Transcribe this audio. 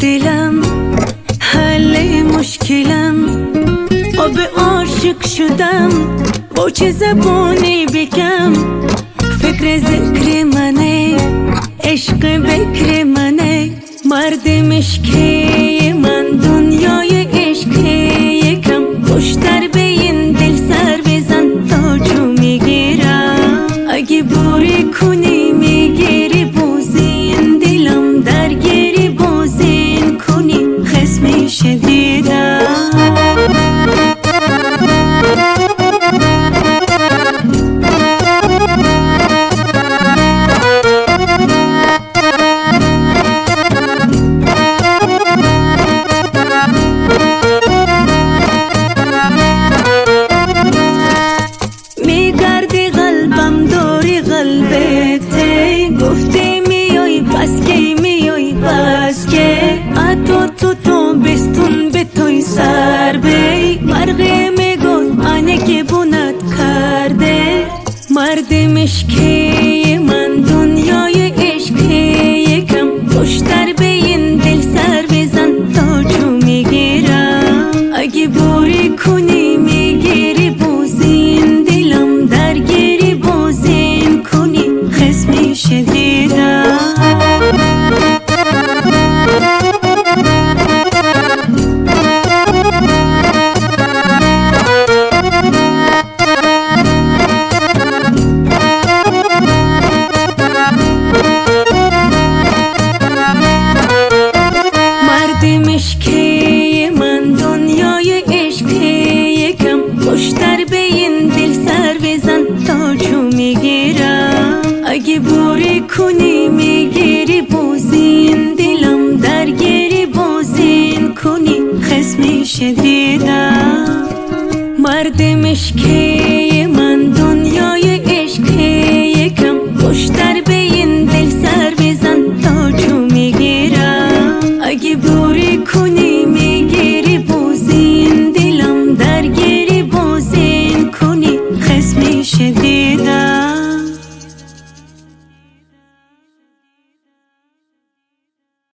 دلم حل مشکلم، آب عاشق شدم با چه زبانی بگم؟ فکر ذکر منه، عشق بکر منه، مرد مشکی من دنیای عشق یکم. خوشتر به این دل سر بزن تا جو میگیرم، اگه بوری کنی میگیری بوزین دلم، درگیری بوزین کنی خصمی شدیدم. میگردی قلبم دوری قلبته، گفتی میای بس که میای بس که، اتو تو بستون به توی سر بی، مرغی میگود آنه که بوند کرده، مرد مشکی من دنیای عشق یکم. خوشتر به این دل سر بزن تا جو میگیرم، اگه بوری کنی میگیری بوزین دلم، درگیری بوزین کنی خصمی شدیدم. مشکی من دنیای عشق یکم، خوشتر به این دل سر بزن تا جو میگیرم، اگه بوری کنی میگیری بوزین دلم، درگیری بوزین کنی خصمی شدیدم. مرد مشکی